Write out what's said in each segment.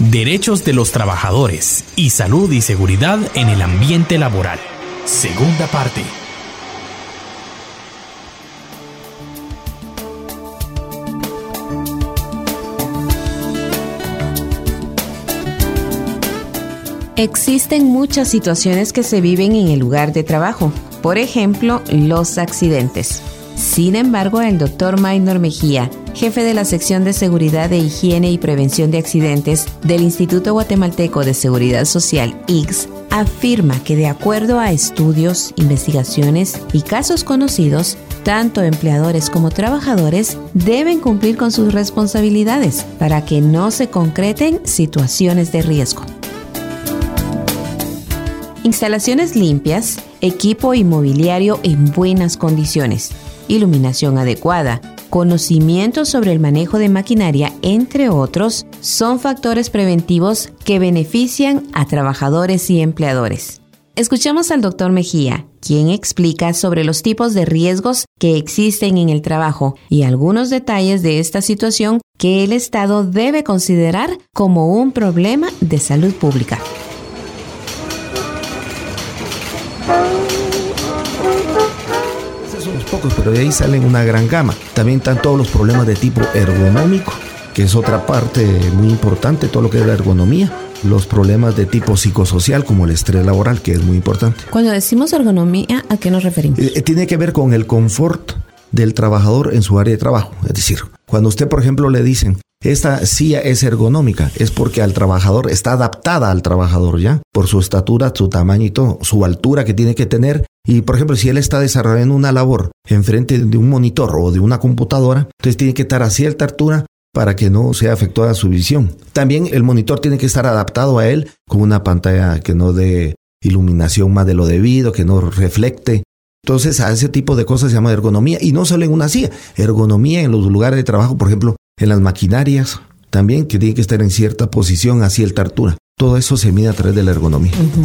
Derechos de los trabajadores y salud y seguridad en el ambiente laboral. Segunda parte. Existen muchas situaciones que se viven en el lugar de trabajo, por ejemplo, los accidentes. Sin embargo, el Dr. Maynor Mejía, jefe de la sección de Seguridad de Higiene y Prevención de Accidentes del Instituto Guatemalteco de Seguridad Social, IGS, afirma que de acuerdo a estudios, investigaciones y casos conocidos, tanto empleadores como trabajadores deben cumplir con sus responsabilidades para que no se concreten situaciones de riesgo. Instalaciones limpias, equipo inmobiliario en buenas condiciones, iluminación adecuada, conocimiento sobre el manejo de maquinaria, entre otros, son factores preventivos que benefician a trabajadores y empleadores. Escuchamos al Dr. Mejía, quien explica sobre los tipos de riesgos que existen en el trabajo y algunos detalles de esta situación que el Estado debe considerar como un problema de salud pública. Esos son los pocos, pero de ahí salen una gran gama. También están todos los problemas de tipo ergonómico, que es otra parte muy importante, todo lo que es la ergonomía. Los problemas de tipo psicosocial, como el estrés laboral, que es muy importante. Cuando decimos ergonomía, ¿a qué nos referimos? Tiene que ver con el confort del trabajador en su área de trabajo. Es decir, cuando usted, por ejemplo, le dicen, esta silla es ergonómica, es porque al trabajador está adaptada al trabajador ya, por su estatura, su tamaño y todo, su altura que tiene que tener. Y, por ejemplo, si él está desarrollando una labor enfrente de un monitor o de una computadora, entonces tiene que estar a cierta altura para que no sea afectada su visión. También el monitor tiene que estar adaptado a él con una pantalla que no dé iluminación más de lo debido, que no reflecte. Entonces, a ese tipo de cosas se llama ergonomía. Y no solo en una silla, ergonomía en los lugares de trabajo, por ejemplo, en las maquinarias, también que tiene que estar en cierta posición, a cierta altura. Todo eso se mide a través de la ergonomía. Uh-huh.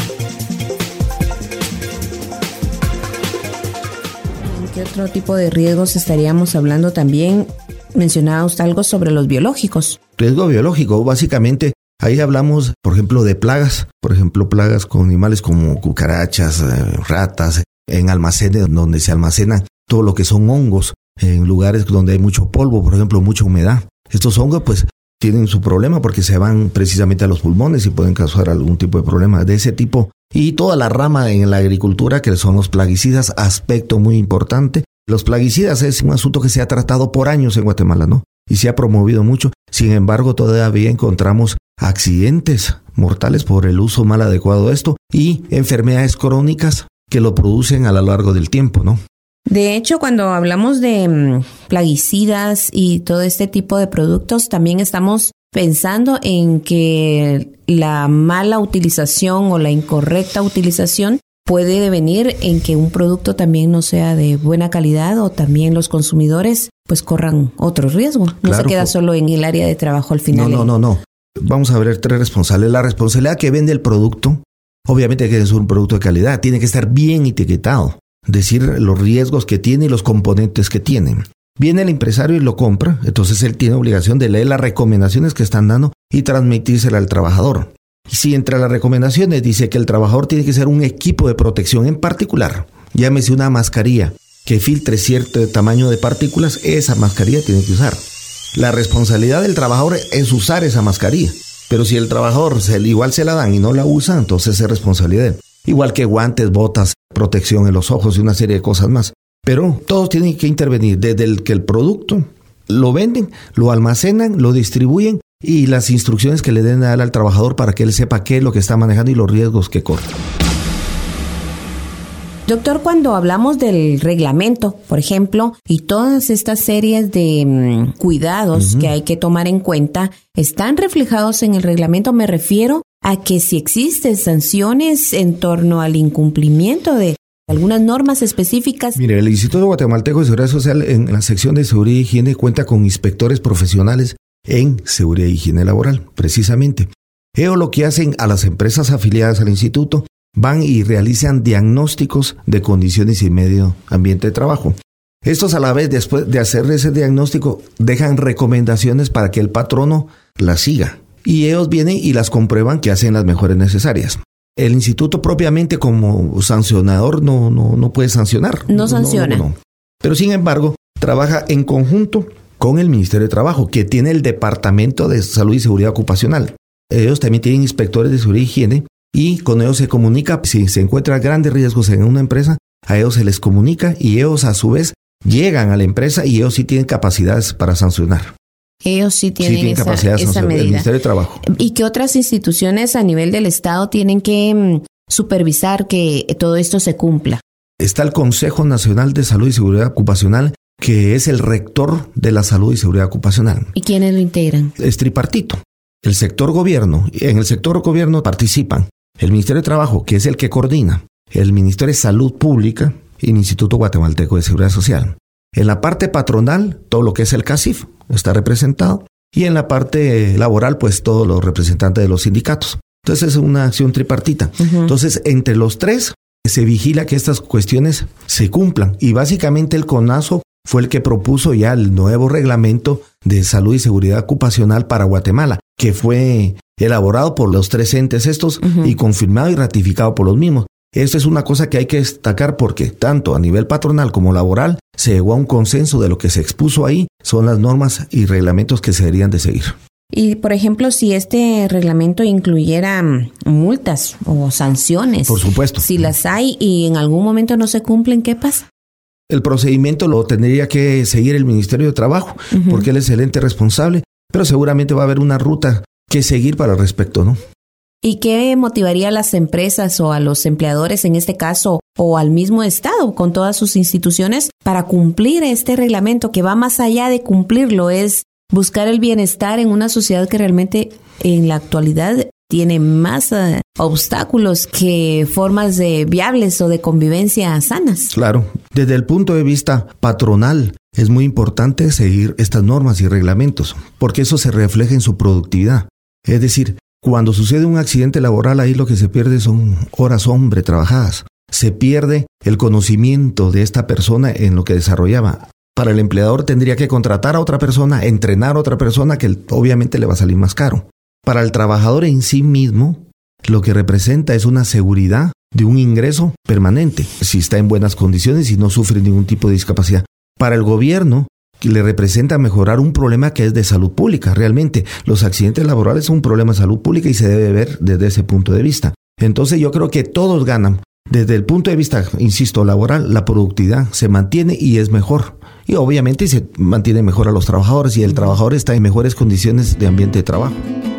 ¿Qué otro tipo de riesgos estaríamos hablando también? Mencionaba usted algo sobre los biológicos. Riesgo biológico, básicamente, ahí hablamos, por ejemplo, de plagas. Por ejemplo, plagas con animales como cucarachas, ratas, en almacenes donde se almacenan todo lo que son hongos, en lugares donde hay mucho polvo, por ejemplo, mucha humedad. Estos hongos, pues, tienen su problema porque se van precisamente a los pulmones y pueden causar algún tipo de problema de ese tipo. Y toda la rama en la agricultura, que son los plaguicidas, aspecto muy importante. Los plaguicidas es un asunto que se ha tratado por años en Guatemala, ¿no? Y se ha promovido mucho. Sin embargo, todavía encontramos accidentes mortales por el uso mal adecuado de esto y enfermedades crónicas que lo producen a lo largo del tiempo, ¿no? De hecho, cuando hablamos de plaguicidas y todo este tipo de productos, también estamos pensando en que la mala utilización o la incorrecta utilización puede devenir en que un producto también no sea de buena calidad o también los consumidores pues corran otro riesgo. No claro, se queda solo en el área de trabajo al final. No. Vamos a ver tres responsables. La responsabilidad que vende el producto, obviamente que es un producto de calidad, tiene que estar bien etiquetado. Decir los riesgos que tiene y los componentes que tiene. Viene el empresario y lo compra, entonces él tiene obligación de leer las recomendaciones que están dando y transmitírselas al trabajador. Y si entre las recomendaciones dice que el trabajador tiene que ser un equipo de protección en particular, llámese una mascarilla que filtre cierto tamaño de partículas, esa mascarilla tiene que usar. La responsabilidad del trabajador es usar esa mascarilla, pero si el trabajador igual se la dan y no la usa, entonces es responsabilidad de él. Igual que guantes, botas, protección en los ojos y una serie de cosas más. Pero todos tienen que intervenir, desde el que el producto lo venden, lo almacenan, lo distribuyen y las instrucciones que le den a dar al trabajador para que él sepa qué es lo que está manejando y los riesgos que corre. Doctor, cuando hablamos del reglamento, por ejemplo, y todas estas series de cuidados que hay que tomar en cuenta, ¿están reflejados en el reglamento? Me refiero a que si existen sanciones en torno al incumplimiento de algunas normas específicas. Mire, el Instituto Guatemalteco de Seguridad Social en la sección de Seguridad y Higiene cuenta con inspectores profesionales en Seguridad y Higiene Laboral, precisamente. Ellos lo que hacen a las empresas afiliadas al instituto, van y realizan diagnósticos de condiciones y medio ambiente de trabajo. Estos a la vez, después de hacer ese diagnóstico, dejan recomendaciones para que el patrono las siga y ellos vienen y las comprueban que hacen las mejoras necesarias. El instituto propiamente como sancionador no puede sancionar. No sanciona. No. Pero sin embargo, trabaja en conjunto con el Ministerio de Trabajo, que tiene el Departamento de Salud y Seguridad Ocupacional. Ellos también tienen inspectores de seguridad y higiene y con ellos se comunica. Si se encuentran grandes riesgos en una empresa, a ellos se les comunica y ellos a su vez llegan a la empresa y ellos sí tienen capacidades para sancionar. Ellos sí tienen esa medida. El Ministerio de Trabajo. ¿Y qué otras instituciones a nivel del Estado tienen que supervisar que todo esto se cumpla? Está el Consejo Nacional de Salud y Seguridad Ocupacional, que es el rector de la salud y seguridad ocupacional. ¿Y quiénes lo integran? Es tripartito. El sector gobierno. En el sector gobierno participan el Ministerio de Trabajo, que es el que coordina, el Ministerio de Salud Pública y el Instituto Guatemalteco de Seguridad Social. En la parte patronal, todo lo que es el CACIF está representado. Y en la parte laboral, pues todos los representantes de los sindicatos. Entonces es una acción tripartita. Uh-huh. Entonces, entre los tres se vigila que estas cuestiones se cumplan. Y básicamente el CONASO fue el que propuso ya el nuevo reglamento de salud y seguridad ocupacional para Guatemala, que fue elaborado por los tres entes estos uh-huh. y confirmado y ratificado por los mismos. Esto es una cosa que hay que destacar porque tanto a nivel patronal como laboral se llegó a un consenso de lo que se expuso ahí, son las normas y reglamentos que se deberían de seguir. Y, por ejemplo, si este reglamento incluyera multas o sanciones. Por supuesto. Si las hay y en algún momento no se cumplen, ¿qué pasa? El procedimiento lo tendría que seguir el Ministerio de Trabajo, uh-huh. porque él es el ente responsable, pero seguramente va a haber una ruta que seguir para el respecto, ¿no? ¿Y qué motivaría a las empresas o a los empleadores en este caso o al mismo Estado con todas sus instituciones para cumplir este reglamento que va más allá de cumplirlo? Es buscar el bienestar en una sociedad que realmente en la actualidad tiene más obstáculos que formas de viables o de convivencia sanas. Claro, desde el punto de vista patronal es muy importante seguir estas normas y reglamentos porque eso se refleja en su productividad. Es decir, cuando sucede un accidente laboral, ahí lo que se pierde son horas hombre trabajadas. Se pierde el conocimiento de esta persona en lo que desarrollaba. Para el empleador tendría que contratar a otra persona, entrenar a otra persona que obviamente le va a salir más caro. Para el trabajador en sí mismo, lo que representa es una seguridad de un ingreso permanente, si está en buenas condiciones y no sufre ningún tipo de discapacidad. Para el gobierno, le representa mejorar un problema que es de salud pública. Realmente, los accidentes laborales son un problema de salud pública y se debe ver desde ese punto de vista. Entonces yo creo que todos ganan. Desde el punto de vista, insisto, laboral, la productividad se mantiene y es mejor. Y obviamente se mantiene mejor a los trabajadores y el trabajador está en mejores condiciones de ambiente de trabajo.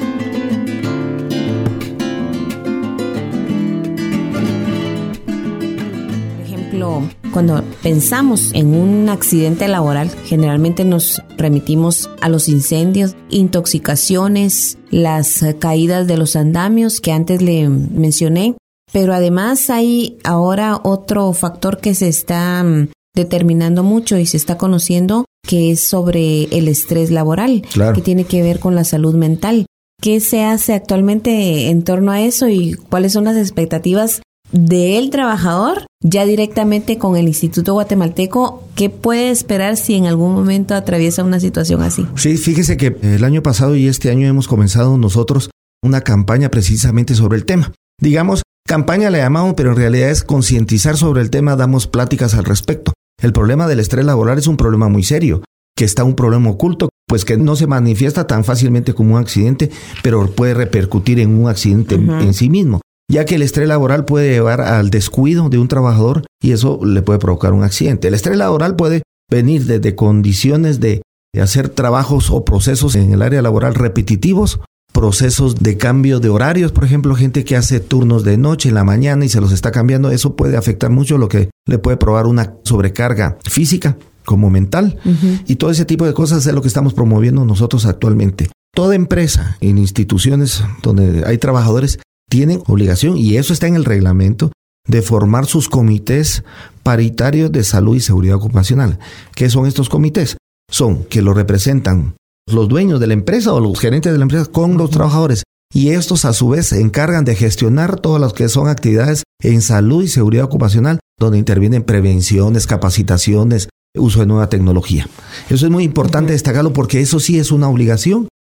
Cuando pensamos en un accidente laboral, generalmente nos remitimos a los incendios, intoxicaciones, las caídas de los andamios que antes le mencioné, pero además hay ahora otro factor que se está determinando mucho y se está conociendo, que es sobre el estrés laboral, claro, que tiene que ver con la salud mental. ¿Qué se hace actualmente en torno a eso y cuáles son las expectativas del trabajador ya directamente con el Instituto Guatemalteco? ¿Qué puede esperar si en algún momento atraviesa una situación así? Sí, fíjese que el año pasado y este año hemos comenzado nosotros una campaña precisamente sobre el tema. Digamos, campaña le llamamos, pero en realidad es concientizar sobre el tema, damos pláticas al respecto. El problema del estrés laboral es un problema muy serio, que está un problema oculto, pues que no se manifiesta tan fácilmente como un accidente, pero puede repercutir en un accidente en sí mismo, ya que el estrés laboral puede llevar al descuido de un trabajador y eso le puede provocar un accidente. El estrés laboral puede venir desde condiciones de hacer trabajos o procesos en el área laboral repetitivos, procesos de cambio de horarios, por ejemplo, gente que hace turnos de noche en la mañana y se los está cambiando, eso puede afectar mucho, lo que le puede provocar una sobrecarga física como mental, y todo ese tipo de cosas es lo que estamos promoviendo nosotros actualmente. Toda empresa en instituciones donde hay trabajadores tienen obligación, y eso está en el reglamento, de formar sus comités paritarios de salud y seguridad ocupacional. ¿Qué son estos comités? Son que lo representan los dueños de la empresa o los gerentes de la empresa con los trabajadores. Y estos a su vez se encargan de gestionar todas las que son actividades en salud y seguridad ocupacional, donde intervienen prevenciones, capacitaciones, uso de nueva tecnología. Eso es muy importante destacarlo porque eso sí es una obligación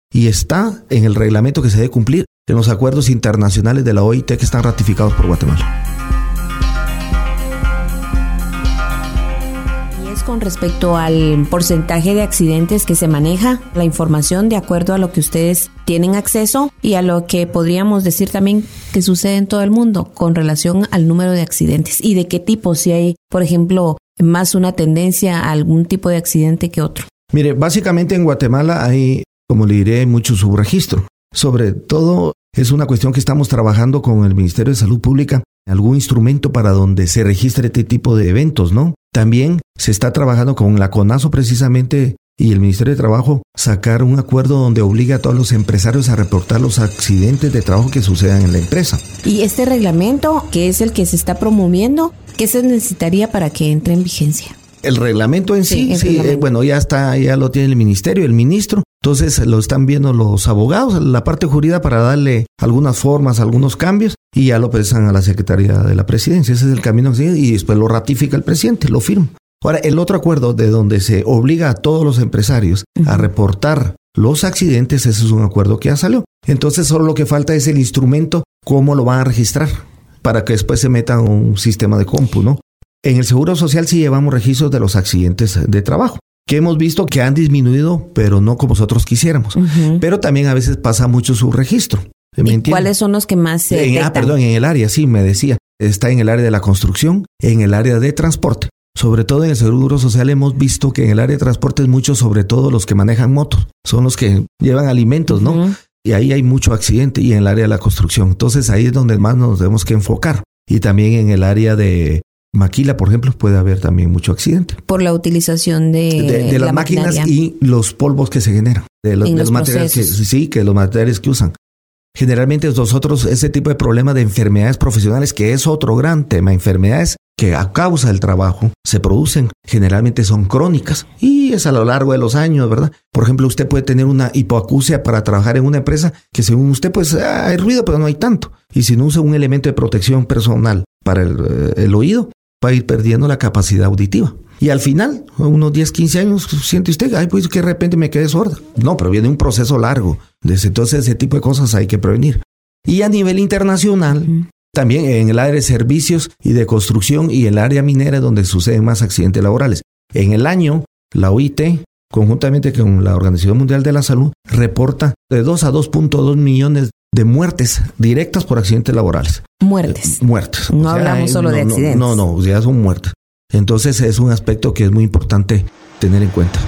y está en el reglamento que se debe cumplir en los acuerdos internacionales de la OIT que están ratificados por Guatemala. Con respecto al porcentaje de accidentes que se maneja, la información de acuerdo a lo que ustedes tienen acceso y a lo que podríamos decir también que sucede en todo el mundo con relación al número de accidentes y de qué tipo, si hay, por ejemplo, más una tendencia a algún tipo de accidente que otro. Mire, básicamente en Guatemala hay, como le diré, mucho subregistro. Sobre todo es una cuestión que estamos trabajando con el Ministerio de Salud Pública, algún instrumento para donde se registre este tipo de eventos, ¿no? También se está trabajando con la CONASO precisamente y el Ministerio de Trabajo sacar un acuerdo donde obliga a todos los empresarios a reportar los accidentes de trabajo que sucedan en la empresa. Y este reglamento, que es el que se está promoviendo, ¿qué se necesitaría para que entre en vigencia? El reglamento en sí, bueno, ya está, ya lo tiene el ministerio, el ministro. Entonces lo están viendo los abogados, la parte jurídica para darle algunas formas, algunos cambios y ya lo presentan a la Secretaría de la Presidencia. Ese es el camino que sigue y después lo ratifica el presidente, lo firma. Ahora, el otro acuerdo de donde se obliga a todos los empresarios a reportar los accidentes, ese es un acuerdo que ya salió. Entonces solo lo que falta es el instrumento, cómo lo van a registrar para que después se meta un sistema de compu, ¿no? En el Seguro Social sí llevamos registros de los accidentes de trabajo, que hemos visto que han disminuido, pero no como nosotros quisiéramos. Pero también a veces pasa mucho su registro. ¿Y cuáles son los que más se detectan? En el área, sí, me decía. Está en el área de la construcción, en el área de transporte. Sobre todo en el Seguro Social hemos visto que en el área de transporte es mucho, sobre todo los que manejan motos. Son los que llevan alimentos, ¿no? Y ahí hay mucho accidente y en el área de la construcción. Entonces ahí es donde más nos tenemos que enfocar. Y también en el área de maquila, por ejemplo, puede haber también mucho accidente. Por la utilización de las máquinas y los polvos que se generan. De los materiales que los materiales que usan. Generalmente nosotros ese tipo de problemas de enfermedades profesionales, que es otro gran tema, enfermedades que a causa del trabajo se producen, generalmente son crónicas y es a lo largo de los años, ¿verdad? Por ejemplo, usted puede tener una hipoacusia para trabajar en una empresa que según usted pues hay ruido pero no hay tanto. Y si no usa un elemento de protección personal para el oído, va a ir perdiendo la capacidad auditiva. Y al final, a unos 10, 15 años, siente usted, ay, pues que de repente me quedé sorda. No, pero viene un proceso largo. Entonces, ese tipo de cosas hay que prevenir. Y a nivel internacional, también en el área de servicios y de construcción y el área minera donde suceden más accidentes laborales. En el año, la OIT, conjuntamente con la Organización Mundial de la Salud, reporta de 2 a 2.2 millones de muertes directas por accidentes laborales. Muertes. No hablamos solo de accidentes. No, ya son muertes. Entonces es un aspecto que es muy importante tener en cuenta.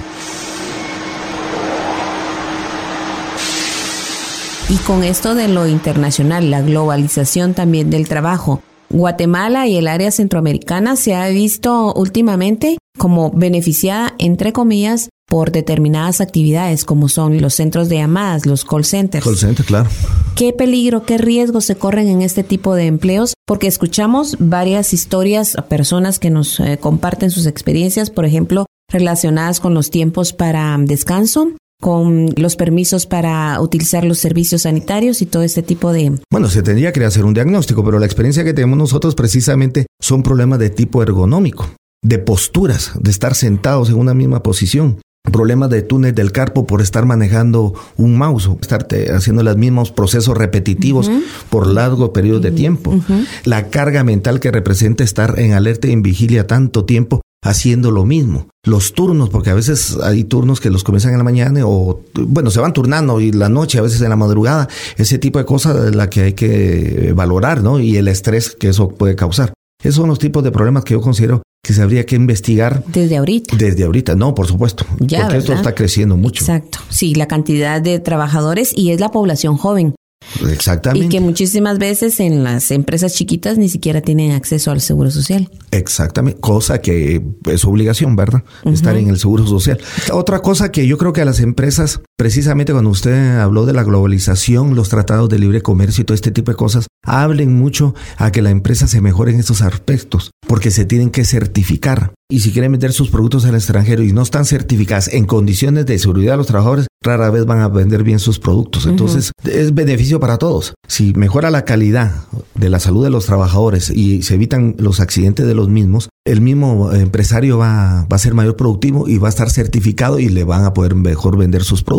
Y con esto de lo internacional, la globalización también del trabajo, Guatemala y el área centroamericana se ha visto últimamente como beneficiada, entre comillas, por determinadas actividades como son los centros de llamadas, los call centers. Call center, claro. ¿Qué peligro, qué riesgos se corren en este tipo de empleos? Porque escuchamos varias historias a personas que nos comparten sus experiencias, por ejemplo, relacionadas con los tiempos para descanso, con los permisos para utilizar los servicios sanitarios y todo este tipo de... Bueno, se tendría que hacer un diagnóstico, pero la experiencia que tenemos nosotros precisamente son problemas de tipo ergonómico, de posturas, de estar sentados en una misma posición. Problemas de túnel del carpo por estar manejando un mouse o estar haciendo los mismos procesos repetitivos por largos periodos de tiempo. La carga mental que representa estar en alerta y en vigilia tanto tiempo haciendo lo mismo. Los turnos, porque a veces hay turnos que los comienzan en la mañana o, bueno, se van turnando y la noche, a veces en la madrugada. Ese tipo de cosas es la que hay que valorar, ¿no? Y el estrés que eso puede causar. Esos son los tipos de problemas que yo considero que se habría que investigar. ¿Desde ahorita? Desde ahorita, no, por supuesto. Ya, porque esto está creciendo mucho. Exacto. Sí, la cantidad de trabajadores y es la población joven. Exactamente. Y que muchísimas veces en las empresas chiquitas ni siquiera tienen acceso al seguro social. Exactamente, cosa que es obligación, ¿verdad? Estar en el seguro social. Otra cosa que yo creo que a las empresas, precisamente cuando usted habló de la globalización, los tratados de libre comercio y todo este tipo de cosas, hablen mucho a que la empresa se mejore en estos aspectos, porque se tienen que certificar. Y si quieren vender sus productos al extranjero y no están certificadas en condiciones de seguridad de los trabajadores, rara vez van a vender bien sus productos. Entonces, es beneficio para todos. Si mejora la calidad de la salud de los trabajadores y se evitan los accidentes de los mismos, el mismo empresario va a ser mayor productivo y va a estar certificado y le van a poder mejor vender sus productos,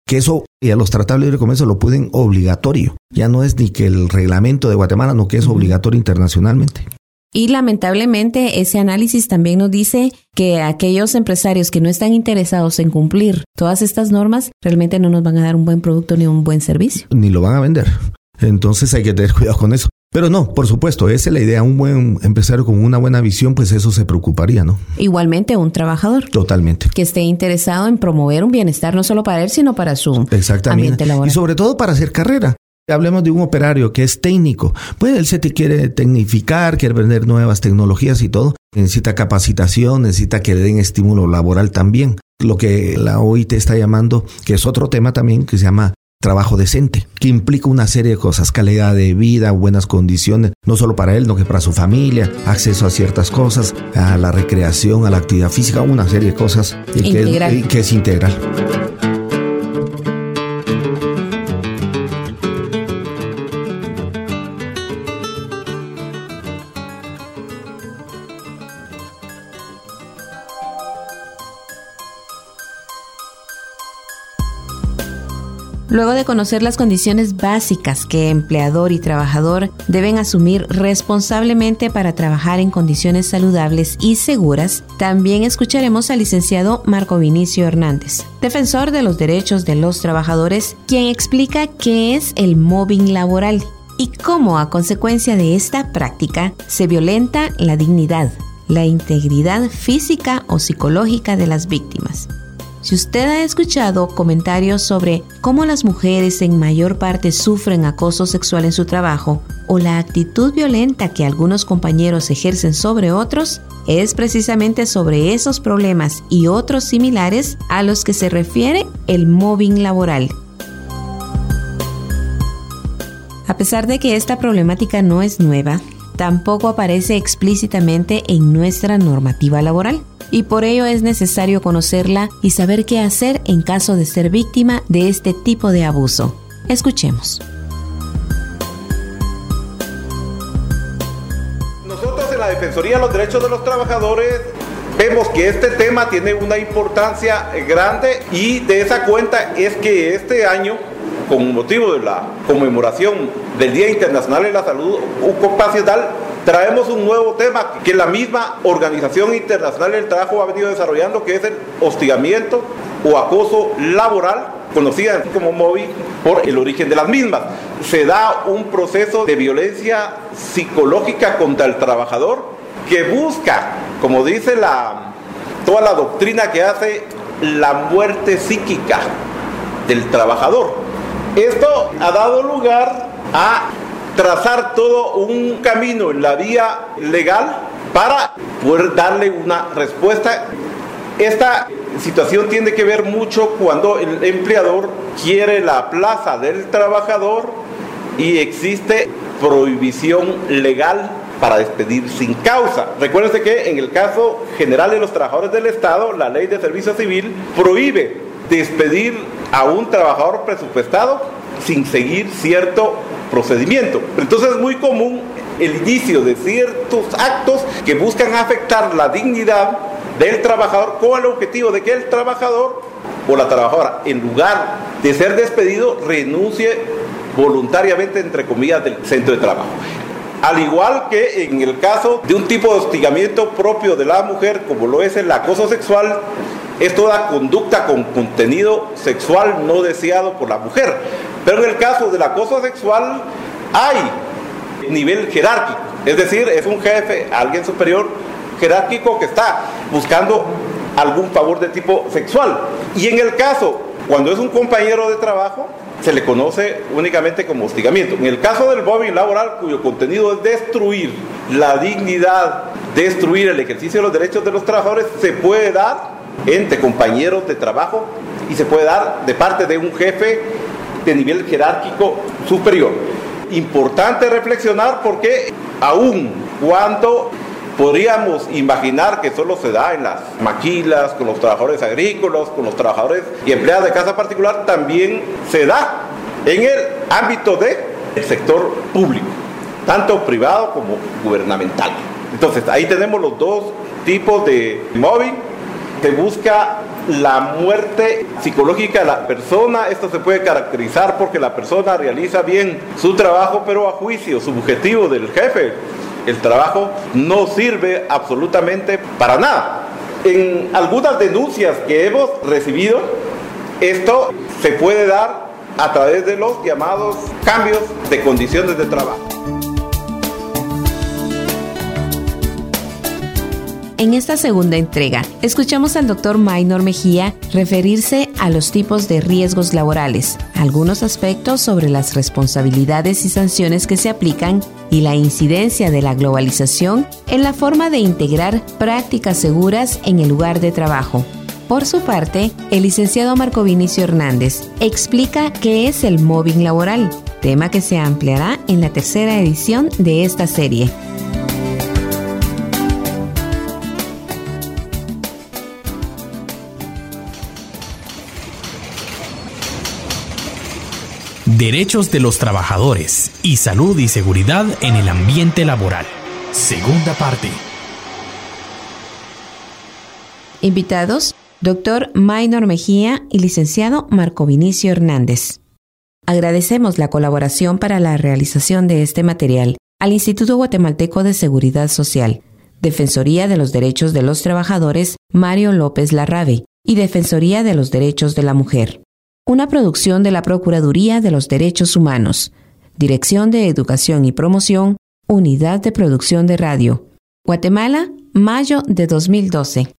que eso y a los tratados de libre comercio lo pueden obligatorio. Ya no es ni que el reglamento de Guatemala, no que es obligatorio internacionalmente. Y lamentablemente ese análisis también nos dice que aquellos empresarios que no están interesados en cumplir todas estas normas realmente no nos van a dar un buen producto ni un buen servicio. Ni lo van a vender. Entonces hay que tener cuidado con eso. Pero no, por supuesto, esa es la idea. Un buen empresario con una buena visión, pues eso se preocuparía, ¿no? Igualmente un trabajador. Totalmente. Que esté interesado en promover un bienestar no solo para él, sino para su ambiente laboral. Y sobre todo para hacer carrera. Hablemos de un operario que es técnico. Pues él se te quiere tecnificar, quiere vender nuevas tecnologías y todo. Necesita capacitación, necesita que le den estímulo laboral también. Lo que la OIT está llamando, que es otro tema también, que se llama trabajo decente, que implica una serie de cosas, calidad de vida, buenas condiciones, no solo para él, sino que para su familia, acceso a ciertas cosas, a la recreación, a la actividad física, una serie de cosas que es integral. Luego de conocer las condiciones básicas que empleador y trabajador deben asumir responsablemente para trabajar en condiciones saludables y seguras, también escucharemos al licenciado Marco Vinicio Hernández, defensor de los derechos de los trabajadores, quien explica qué es el mobbing laboral y cómo a consecuencia de esta práctica se violenta la dignidad, la integridad física o psicológica de las víctimas. Si usted ha escuchado comentarios sobre cómo las mujeres en mayor parte sufren acoso sexual en su trabajo o la actitud violenta que algunos compañeros ejercen sobre otros, es precisamente sobre esos problemas y otros similares a los que se refiere el mobbing laboral. A pesar de que esta problemática no es nueva, tampoco aparece explícitamente en nuestra normativa laboral. Y por ello es necesario conocerla y saber qué hacer en caso de ser víctima de este tipo de abuso. Escuchemos. Nosotros en la Defensoría de los Derechos de los Trabajadores vemos que este tema tiene una importancia grande y de esa cuenta es que este año, con motivo de la conmemoración del Día Internacional de la Salud Ocupacional, traemos un nuevo tema que la misma Organización Internacional del Trabajo ha venido desarrollando, que es el hostigamiento o acoso laboral, conocida como mobbing por el origen de las mismas. Se da un proceso de violencia psicológica contra el trabajador que busca, como dice toda la doctrina que hace, la muerte psíquica del trabajador. Esto ha dado lugar a trazar todo un camino en la vía legal para poder darle una respuesta. Esta situación tiene que ver mucho cuando el empleador quiere la plaza del trabajador y existe prohibición legal para despedir sin causa. Recuérdense que en el caso general de los trabajadores del Estado, la Ley de Servicio Civil prohíbe despedir a un trabajador presupuestado sin seguir cierto procedimiento. Entonces es muy común el inicio de ciertos actos que buscan afectar la dignidad del trabajador con el objetivo de que el trabajador o la trabajadora, en lugar de ser despedido, renuncie voluntariamente, entre comillas, del centro de trabajo. Al igual que en el caso de un tipo de hostigamiento propio de la mujer, como lo es el acoso sexual, es toda conducta con contenido sexual no deseado por la mujer. Pero en el caso del acoso sexual hay nivel jerárquico, es decir, es un jefe, alguien superior jerárquico que está buscando algún favor de tipo sexual. Y en el caso, cuando es un compañero de trabajo, se le conoce únicamente como hostigamiento. En el caso del mobbing laboral, cuyo contenido es destruir la dignidad, destruir el ejercicio de los derechos de los trabajadores, se puede dar entre compañeros de trabajo y se puede dar de parte de un jefe de nivel jerárquico superior. Importante reflexionar porque aun cuando podríamos imaginar que solo se da en las maquilas, con los trabajadores agrícolas, con los trabajadores y empleados de casa particular, también se da en el ámbito del sector público, tanto privado como gubernamental. Entonces ahí tenemos los dos tipos de mobbing. Se busca la muerte psicológica de la persona. Esto se puede caracterizar porque la persona realiza bien su trabajo, pero a juicio subjetivo del jefe, el trabajo no sirve absolutamente para nada. En algunas denuncias que hemos recibido, esto se puede dar a través de los llamados cambios de condiciones de trabajo. En esta segunda entrega, escuchamos al Dr. Maynor Mejía referirse a los tipos de riesgos laborales, algunos aspectos sobre las responsabilidades y sanciones que se aplican y la incidencia de la globalización en la forma de integrar prácticas seguras en el lugar de trabajo. Por su parte, el licenciado Marco Vinicio Hernández explica qué es el mobbing laboral, tema que se ampliará en la tercera edición de esta serie. Derechos de los trabajadores y salud y seguridad en el ambiente laboral. Segunda parte. Invitados, Dr. Maynor Mejía y licenciado Marco Vinicio Hernández. Agradecemos la colaboración para la realización de este material al Instituto Guatemalteco de Seguridad Social, Defensoría de los Derechos de los Trabajadores Mario López Larrabe y Defensoría de los Derechos de la Mujer. Una producción de la Procuraduría de los Derechos Humanos, Dirección de Educación y Promoción, Unidad de Producción de Radio. Guatemala, mayo de 2012.